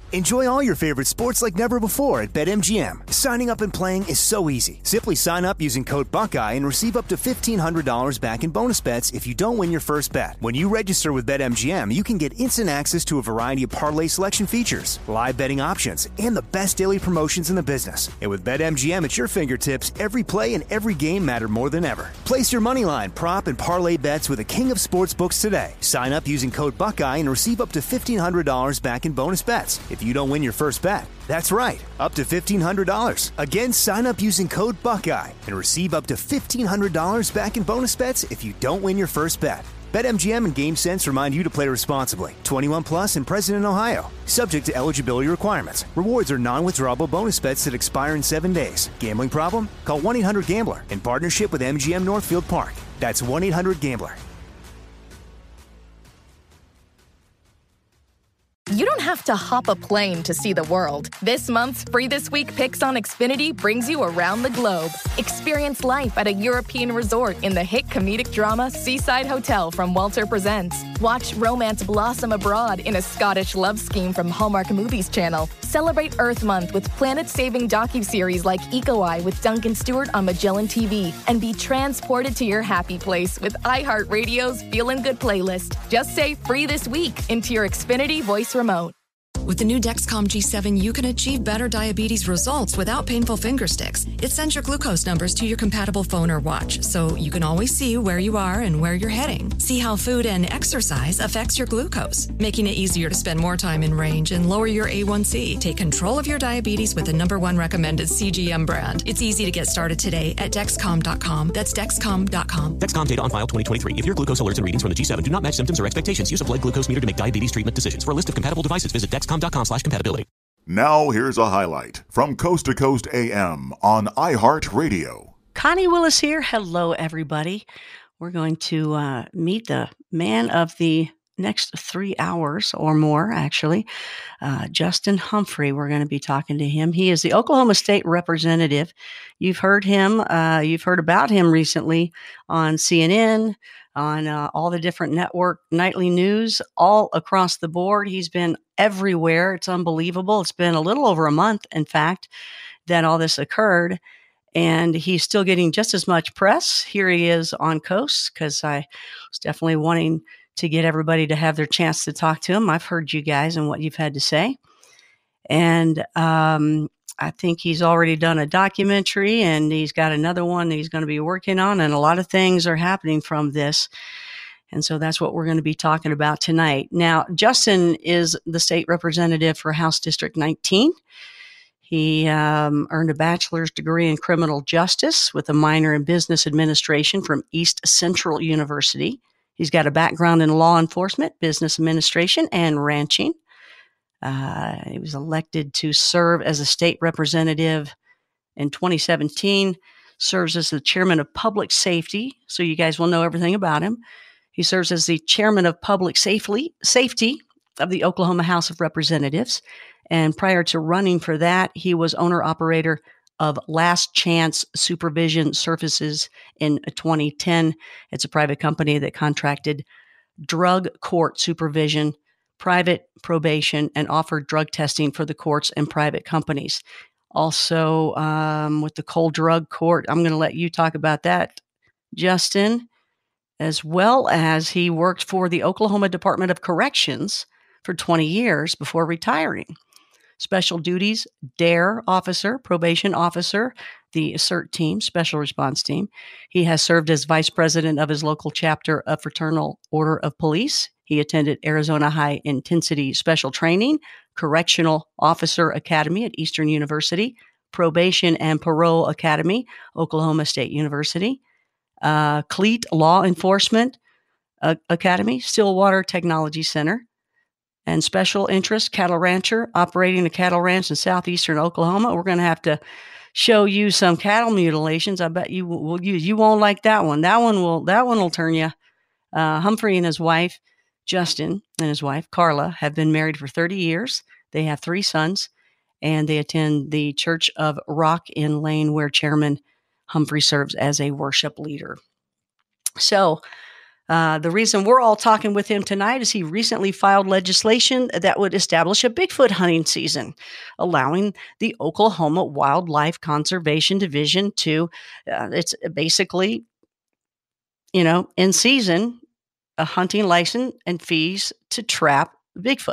Enjoy all your favorite sports like never before at BetMGM. Signing up and playing is so easy. Simply sign up using code Buckeye and receive up to $1,500 back in bonus bets if you don't win your first bet. When you register with BetMGM, you can get instant access to a variety of parlay selection features, live betting options, and the best daily promotions in the business. And with BetMGM at your fingertips, every play and every game matter more than ever. Place your moneyline, prop, and parlay bets with the king of sportsbooks today. Sign up using code Buckeye and receive up to $1,500 back in bonus bets if you don't win your first bet. That's right, up to $1,500. Again, sign up using code Buckeye and receive up to $1,500 back in bonus bets if you don't win your first bet. BetMGM and GameSense remind you to play responsibly. 21 plus and present in Ohio. Subject to eligibility requirements. Rewards are non-withdrawable bonus bets that expire in 7 days. Gambling problem? Call 1-800-GAMBLER in partnership with MGM Northfield Park. That's 1-800-GAMBLER. You don't have to hop a plane to see the world. This month's Free This Week Picks on Xfinity brings you around the globe. Experience life at a European resort in the hit comedic drama Seaside Hotel from Walter Presents. Watch romance blossom abroad in a Scottish love scheme from Hallmark Movies Channel. Celebrate Earth Month with planet-saving docuseries like Eco Eye with Duncan Stewart on Magellan TV. And be transported to your happy place with iHeartRadio's Feelin' Good playlist. Just say Free This Week into your Xfinity voice remote. With the new Dexcom G7, you can achieve better diabetes results without painful finger sticks. It sends your glucose numbers to your compatible phone or watch, so you can always see where you are and where you're heading. See how food and exercise affects your glucose, making it easier to spend more time in range and lower your A1C. Take control of your diabetes with the #1 recommended CGM brand. It's easy to get started today at Dexcom.com. That's Dexcom.com. Dexcom data on file 2023. If your glucose alerts and readings from the G7 do not match symptoms or expectations, use a blood glucose meter to make diabetes treatment decisions. For a list of compatible devices, visit Dexcom.com/compatibility. Now here's a highlight from Coast to Coast AM on iHeartRadio. Connie Willis here. Hello, everybody. We're going to meet the man of the next 3 hours or more, actually, Justin Humphrey. We're going to be talking to him. He is the Oklahoma State Representative. You've heard him. You've heard about him recently on CNN, on all the different network nightly news, all across the board. He's been everywhere. It's unbelievable. It's been a little over a month, in fact, that all this occurred. And he's still getting just as much press. Here he is on Coast, because I was definitely wanting to get everybody to have their chance to talk to him. I've heard you guys and what you've had to say. And I think he's already done a documentary, and he's got another one that he's going to be working on. And a lot of things are happening from this. And so that's what we're going to be talking about tonight. Now, Justin is the state representative for House District 19. He earned a bachelor's degree in criminal justice with a minor in business administration from East Central University. He's got a background in law enforcement, business administration, and ranching. He was elected to serve as a state representative in 2017, serves as the chairman of public safety, so you guys will know everything about him. He serves as the chairman of public safety of the Oklahoma House of Representatives. And prior to running for that, he was owner-operator of Last Chance Supervision Services in 2010. It's a private company that contracted drug court supervision, private probation, and offered drug testing for the courts and private companies. Also, with the Cold Drug Court, I'm going to let you talk about that, Justin, as well as he worked for the Oklahoma Department of Corrections for 20 years before retiring. Special duties, DARE officer, probation officer, the CERT team, special response team. He has served as vice president of his local chapter of Fraternal Order of Police. He attended Arizona High Intensity Special Training, Correctional Officer Academy at Eastern University, Probation and Parole Academy, Oklahoma State University, CLEAT Law Enforcement Academy, Stillwater Technology Center, and special interest cattle rancher operating a cattle ranch in southeastern Oklahoma. We're going to have to show you some cattle mutilations. I bet you won't like that one. That one will turn you. Humphrey and his wife, Justin, and his wife, Carla, have been married for 30 years. They have 3 sons, and they attend the Church of Rock in Lane, where Chairman Humphrey serves as a worship leader. So The reason we're all talking with him tonight is he recently filed legislation that would establish a Bigfoot hunting season, allowing the Oklahoma Wildlife Conservation Division to, it's basically, in season, a hunting license and fees to trap Bigfoot.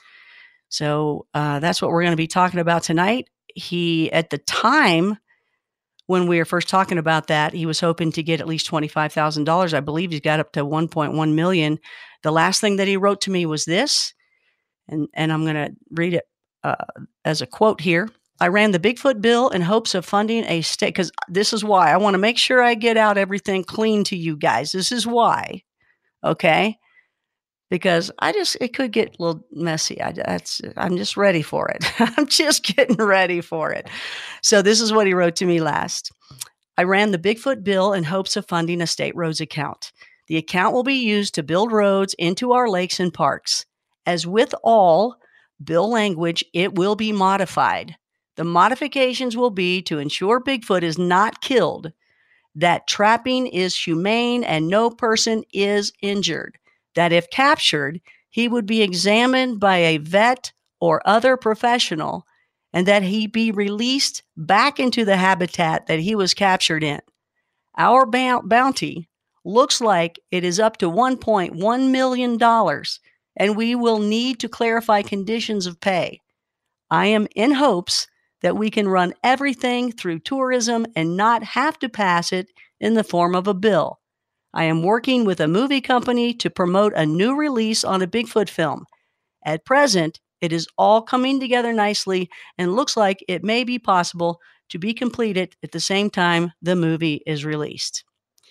So that's what we're going to be talking about tonight. He, at the time when we were first talking about that, he was hoping to get at least $25,000. I believe he's got up to $1.1 million. The last thing that he wrote to me was this, and I'm going to read it as a quote here. I ran the Bigfoot bill in hopes of funding a state, because this is why I want to make sure I get out everything clean to you guys. This is why, okay? Because it could get a little messy. I'm just ready for it. I'm just getting ready for it. So this is what he wrote to me last. I ran the Bigfoot bill in hopes of funding a state roads account. The account will be used to build roads into our lakes and parks. As with all bill language, it will be modified. The modifications will be to ensure Bigfoot is not killed, that trapping is humane and no person is injured, that if captured, he would be examined by a vet or other professional, and that he be released back into the habitat that he was captured in. Our bounty looks like it is up to $1.1 million, and we will need to clarify conditions of pay. I am in hopes that we can run everything through tourism and not have to pass it in the form of a bill. I am working with a movie company to promote a new release on a Bigfoot film. At present, it is all coming together nicely and looks like it may be possible to be completed at the same time the movie is released.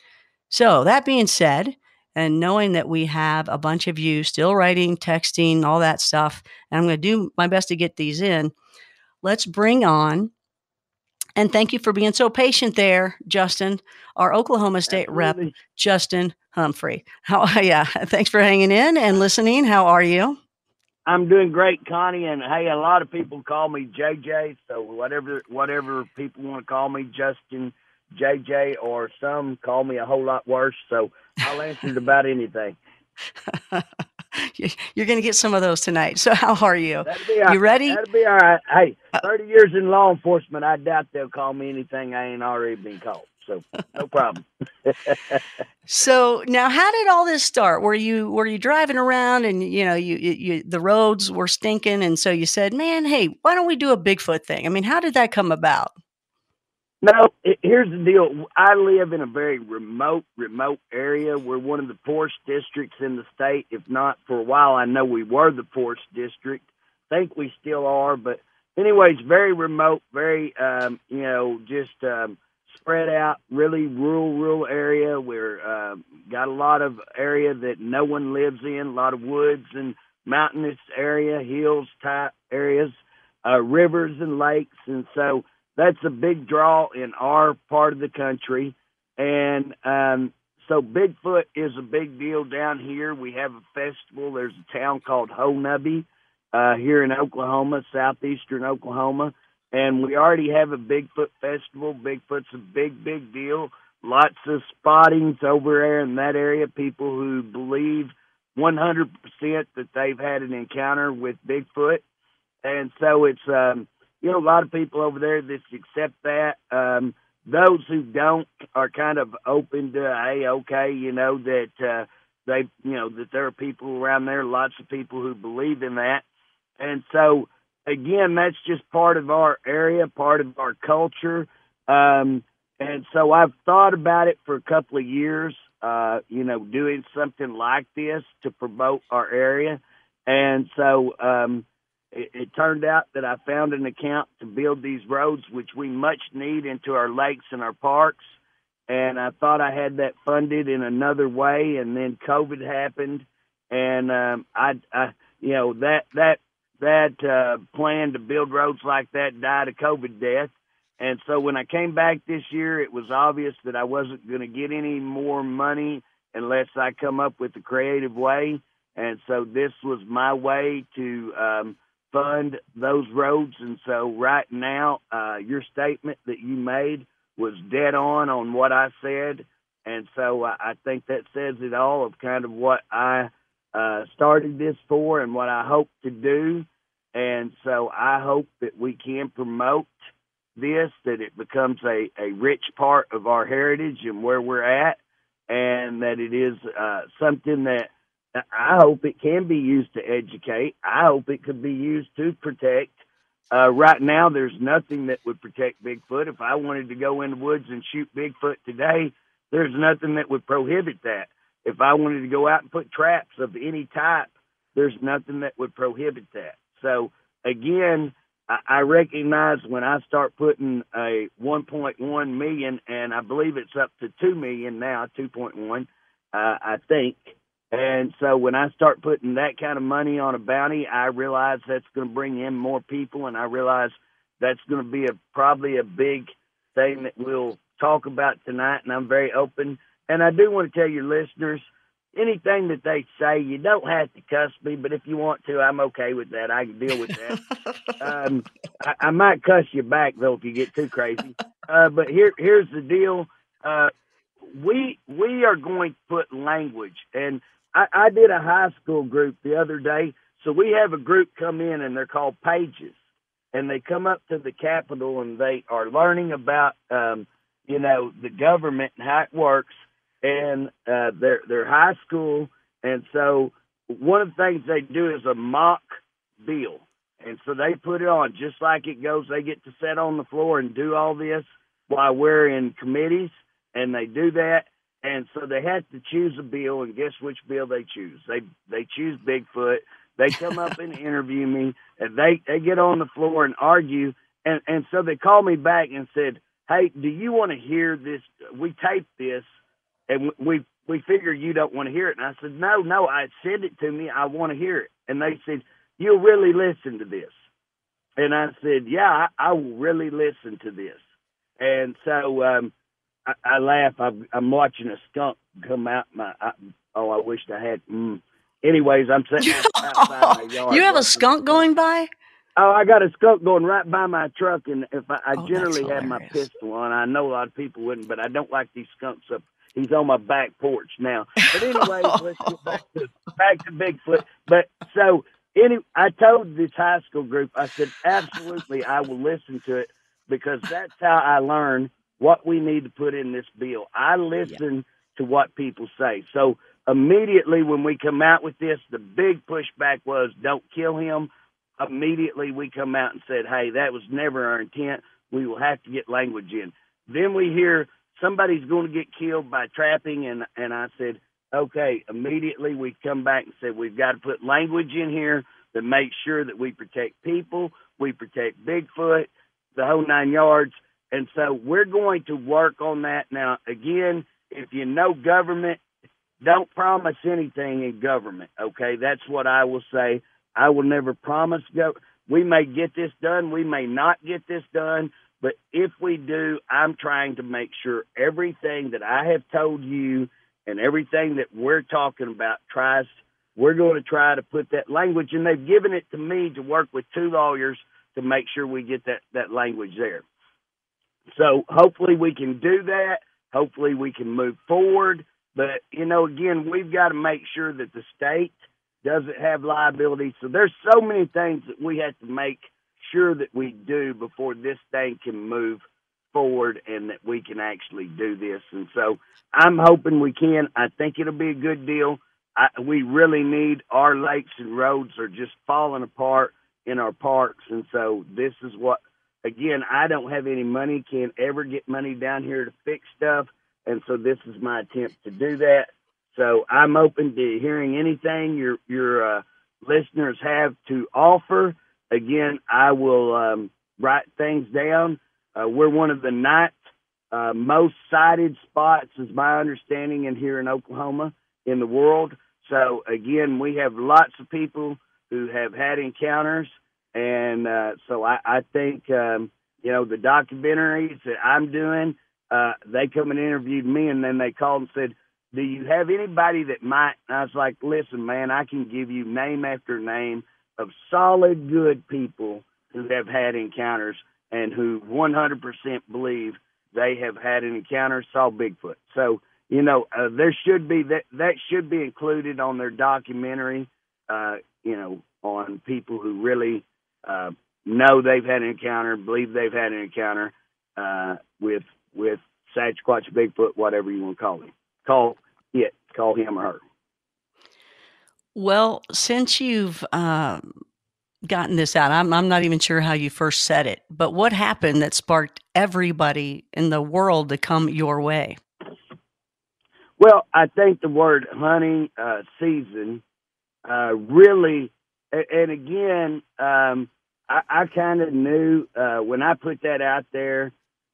So that being said, and knowing that we have a bunch of you still writing, texting, all that stuff, and I'm going to do my best to get these in, let's bring on, and thank you for being so patient there, Justin, our Oklahoma State Rep, Justin Humphrey. Thanks for hanging in and listening. How are you? I'm doing great, Connie, and hey, a lot of people call me JJ, so whatever people want to call me, Justin, JJ, or some call me a whole lot worse, so I'll answer about anything. You're going to get some of those tonight. So how are you? You ready? That'll be all right. Hey, 30 years in law enforcement, I doubt they'll call me anything I ain't already been called. So no problem. So now, how did all this start? Were you driving around and you the roads were stinking, and so you said, "Man, hey, why don't we do a Bigfoot thing?" I mean, how did that come about? No, here's the deal. I live in a very remote area. We're one of the poorest districts in the state. If not, for a while, I know we were the poorest district. Think we still are, but anyways, very remote, very, spread out, really rural area. We're got a lot of area that no one lives in, a lot of woods and mountainous area, hills type areas, rivers and lakes, and so that's a big draw in our part of the country. And so Bigfoot is a big deal down here. We have a festival. There's a town called Honubby here in Oklahoma, southeastern Oklahoma. And we already have a Bigfoot festival. Bigfoot's a big deal. Lots of spottings over there in that area, people who believe 100% that they've had an encounter with Bigfoot. And so it's a lot of people over there that accept that. Those who don't are kind of open to, hey, okay, that that there are people around there, lots of people who believe in that. And so, again, that's just part of our area, part of our culture. And so I've thought about it for a couple of years, doing something like this to promote our area. And so it turned out that I found an account to build these roads, which we much need, into our lakes and our parks. And I thought I had that funded in another way, and then COVID happened, and that plan to build roads like that died a COVID death. And so when I came back this year, it was obvious that I wasn't going to get any more money unless I come up with a creative way. And so this was my way to fund those roads. And so right now, your statement that you made was dead on what I said. And so I think that says it all of kind of what I started this for and what I hope to do. And so I hope that we can promote this, that it becomes a rich part of our heritage and where we're at, and that it is something that I hope it can be used to educate. I hope it could be used to protect. Right now, there's nothing that would protect Bigfoot. If I wanted to go in the woods and shoot Bigfoot today, there's nothing that would prohibit that. If I wanted to go out and put traps of any type, there's nothing that would prohibit that. So, again, I recognize when I start putting a 1.1 million, and I believe it's up to 2 million now, 2.1, I think. And so when I start putting that kind of money on a bounty, I realize that's going to bring in more people, and I realize that's going to be probably a big thing that we'll talk about tonight, and I'm very open. And I do want to tell your listeners, anything that they say, you don't have to cuss me, but if you want to, I'm okay with that. I can deal with that. I might cuss you back, though, if you get too crazy. But here's the deal. We are going to put language, and I did a high school group the other day. So we have a group come in, and they're called Pages, and they come up to the Capitol, and they are learning about, the government and how it works, and they're high school. And so one of the things they do is a mock bill. And so they put it on just like it goes. They get to sit on the floor and do all this while we're in committees, and they do that. And so they have to choose a bill, and guess which bill they choose? They choose Bigfoot. They come up and interview me, and they get on the floor and argue. And so they called me back and said, hey, do you want to hear this? We taped this, and we figure you don't want to hear it. And I said, no, send it to me. I want to hear it. And they said, you'll really listen to this. And I said, yeah, I will really listen to this. And so I laugh. I'm watching a skunk come out I wished I had. Anyways, I'm sitting outside my yard. You have a skunk going by? Oh, I got a skunk going right by my truck, and if I generally have my hilarious. pistol on. I know a lot of people wouldn't, but I don't like these skunks up. He's on my back porch now. But anyways, let's get back to Bigfoot. But so I told this high school group, I said, absolutely, I will listen to it, because that's how I learn what we need to put in this bill. I listen to what people say. So immediately when we come out with this, the big pushback was, don't kill him. Immediately we come out and said, hey, that was never our intent. We will have to get language in. Then we hear somebody's going to get killed by trapping, and I said, okay, immediately we come back and said, we've got to put language in here that makes sure that we protect people, we protect Bigfoot, the whole 9 yards. And so we're going to work on that. Now, again, if you know government, don't promise anything in government, okay? That's what I will say. I will never promise. We may get this done. We may not get this done. But if we do, I'm trying to make sure everything that I have told you and everything that we're talking about we're going to try to put that language, and they've given it to me to work with 2 lawyers to make sure we get that language there. So hopefully we can do that. Hopefully we can move forward. But, again, we've got to make sure that the state doesn't have liability. So there's so many things that we have to make sure that we do before this thing can move forward and that we can actually do this. And so I'm hoping we can. I think it'll be a good deal. We really need our lakes and roads are just falling apart in our parks. And so this is what, again, I don't have any money, can't ever get money down here to fix stuff. And so this is my attempt to do that. So I'm open to hearing anything your listeners have to offer. Again, I will write things down. We're one of the 9th most cited spots, is my understanding, in here in Oklahoma in the world. So, again, we have lots of people who have had encounters. And so I think, the documentaries that I'm doing, they come and interviewed me, and then they called and said, do you have anybody that might? And I was like, listen, man, I can give you name after name of solid, good people who have had encounters and who 100% believe they have had an encounter, saw Bigfoot. So there should be that should be included on their documentary, on people who really know they've had an encounter, believe they've had an encounter with Sasquatch, Bigfoot, whatever you want to call him. Call him or her. Well, since you've gotten this out, I'm not even sure how you first said it, but what happened that sparked everybody in the world to come your way? Well, I think the word hunting season really, and again, I kind of knew when I put that out there,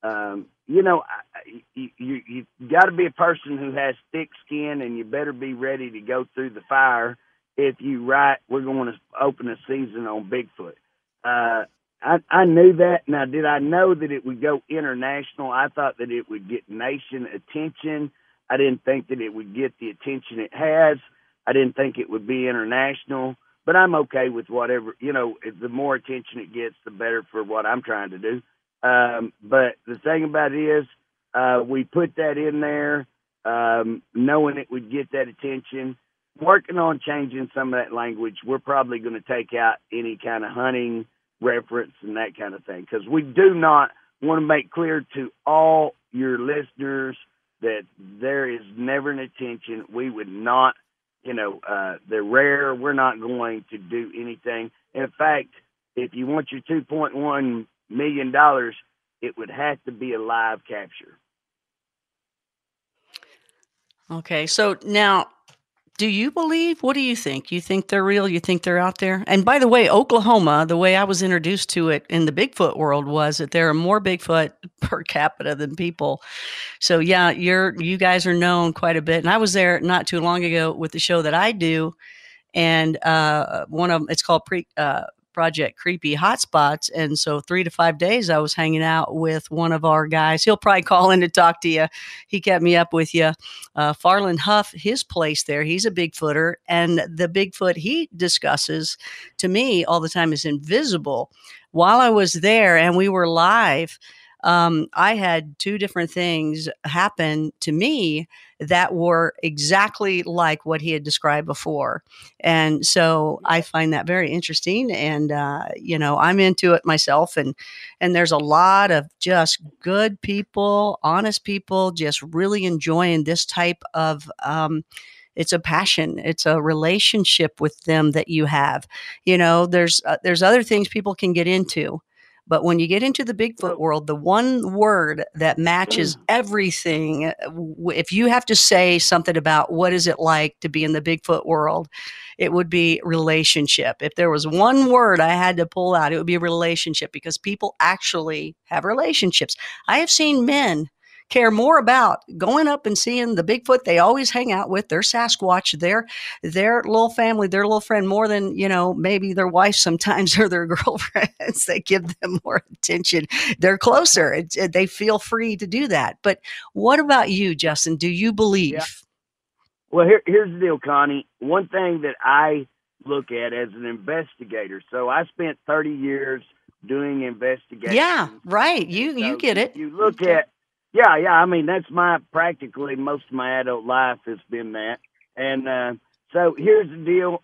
you got to be a person who has thick skin, and you better be ready to go through the fire if you write, we're going to open a season on Bigfoot. I knew that. Now, did I know that it would go international? I thought that it would get nation attention. I didn't think that it would get the attention it has. I didn't think it would be international, but I'm okay with whatever, the more attention it gets, the better for what I'm trying to do. But the thing about it is, we put that in there, knowing it would get that attention, working on changing some of that language. We're probably going to take out any kind of hunting reference and that kind of thing, because we do not want to make clear to all your listeners that there is never an intention. We would not, they're rare. We're not going to do anything. In fact, if you want your $2.1 million, it would have to be a live capture. Okay, so now, do you believe? What do you think? You think they're real? You think they're out there? And by the way, Oklahoma, the way I was introduced to it in the Bigfoot world was that there are more Bigfoot per capita than people. So yeah, you guys are known quite a bit. And I was there not too long ago with the show that I do, and one of them, it's called Project Creepy Hotspots. And so 3 to 5 days I was hanging out with one of our guys. He'll probably call in to talk to you. He kept me up with you. Farland Huff, his place there, he's a Bigfooter. And the Bigfoot he discusses to me all the time is invisible. While I was there and we were live, I had 2 different things happen to me that were exactly like what he had described before. And so I find that very interesting. And, I'm into it myself. And there's a lot of just good people, honest people, just really enjoying this type of, it's a passion. It's a relationship with them that you have. There's other things people can get into. But when you get into the Bigfoot world, the one word that matches everything, if you have to say something about what is it like to be in the Bigfoot world, it would be relationship. If there was one word I had to pull out, it would be relationship, because people actually have relationships. I have seen men care more about going up and seeing the Bigfoot they always hang out with, their Sasquatch, their little family, their little friend, more than, maybe their wife sometimes or their girlfriends. They give them more attention. They're closer. They feel free to do that. But what about you, Justin? Do you believe? Yeah. Well, here's the deal, Connie. One thing that I look at as an investigator, so I spent 30 years doing investigations. Yeah, right. You get it. You look at, yeah. I mean, that's practically most of my adult life has been that. And so here's the deal.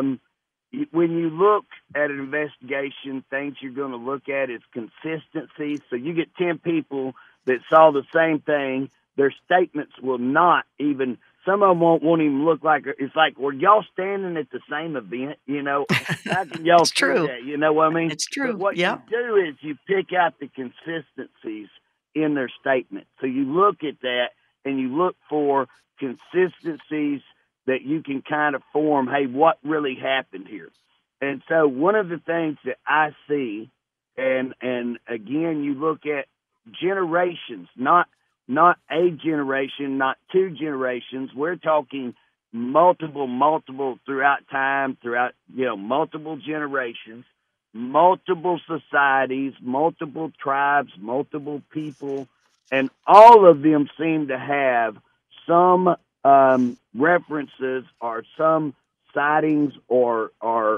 When you look at an investigation, things you're going to look at is consistency. So you get 10 people that saw the same thing. Their statements will not even, some of them won't even look like, it's like, were y'all standing at the same event? How can y'all it's true. That? You know what I mean? It's true. But what you do is you pick out the consistencies in their statement. So you look at that and you look for consistencies that you can kind of form, hey, what really happened here? And so one of the things that I see, and again, you look at generations, not a generation, not 2 generations. We're talking multiple throughout time, multiple generations, multiple societies, multiple tribes, multiple people, and all of them seem to have some references or some sightings or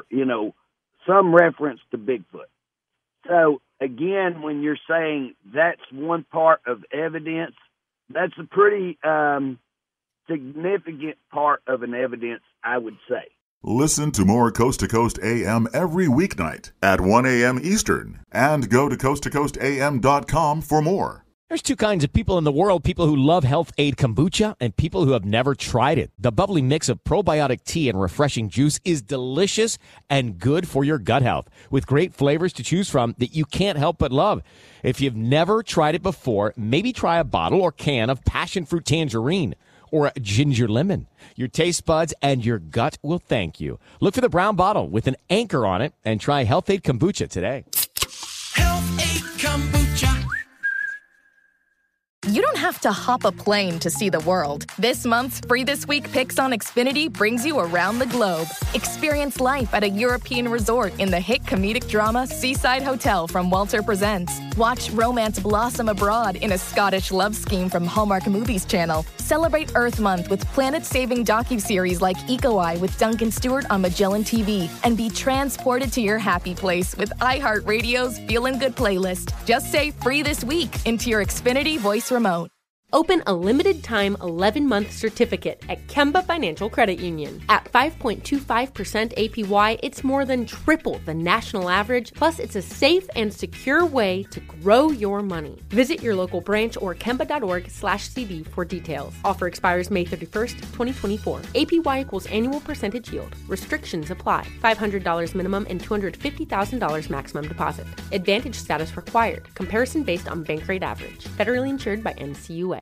some reference to Bigfoot. So again, when you're saying that's one part of evidence, that's a pretty significant part of an evidence, I would say. Listen to more Coast to Coast AM every weeknight at 1 a.m. Eastern, and go to coasttocoastam.com for more. There's two kinds of people in the world, people who love Health Aid Kombucha and people who have never tried it. The bubbly mix of probiotic tea and refreshing juice is delicious and good for your gut health, with great flavors to choose from that you can't help but love. If you've never tried it before, maybe try a bottle or can of passion fruit tangerine or a ginger lemon. Your taste buds and your gut will thank you. Look for the brown bottle with an anchor on it and try Health Aid Kombucha today. Health Aid Kombucha. You don't have to hop a plane to see the world. This month's Free This Week Picks on Xfinity brings you around the globe. Experience life at a European resort in the hit comedic drama Seaside Hotel from Walter Presents. Watch romance blossom abroad in a Scottish love scheme from Hallmark Movies Channel. Celebrate Earth Month with planet-saving docuseries like Eco Eye with Duncan Stewart on Magellan TV. And be transported to your happy place with iHeartRadio's Feelin' Good playlist. Just say Free This Week into your Xfinity voice remote. Open a limited-time 11-month certificate at Kemba Financial Credit Union. At 5.25% APY, it's more than triple the national average, plus it's a safe and secure way to grow your money. Visit your local branch or kemba.org/cb for details. Offer expires May 31st, 2024. APY equals annual percentage yield. Restrictions apply. $500 minimum and $250,000 maximum deposit. Advantage status required. Comparison based on bank rate average. Federally insured by NCUA.